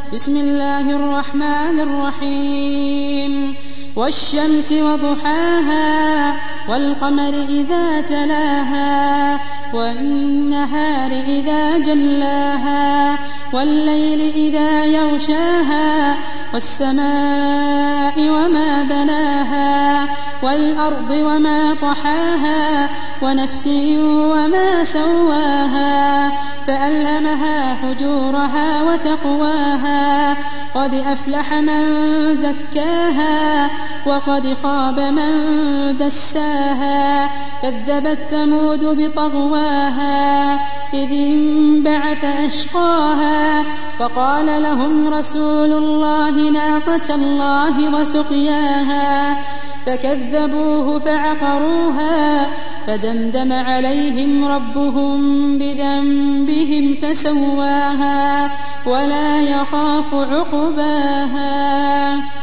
بسم الله الرحمن الرحيم والشمس وضحاها والقمر إذا تلاها والنهار إذا جلاها والليل إذا يغشاها والسماء وما بناها والأرض وما طحاها ونفس وما سواها فألهمها فجورها وتقواها قد أفلح من زكاها وقد خاب من دساها كذبت ثمود بطغواها إذ انبعث أشقاها فقال لهم رسول الله ناقة الله وسقياها فكذبوه فعقروها فدمدم عليهم ربهم بذنبهم فسواها ولا يخاف عقباها.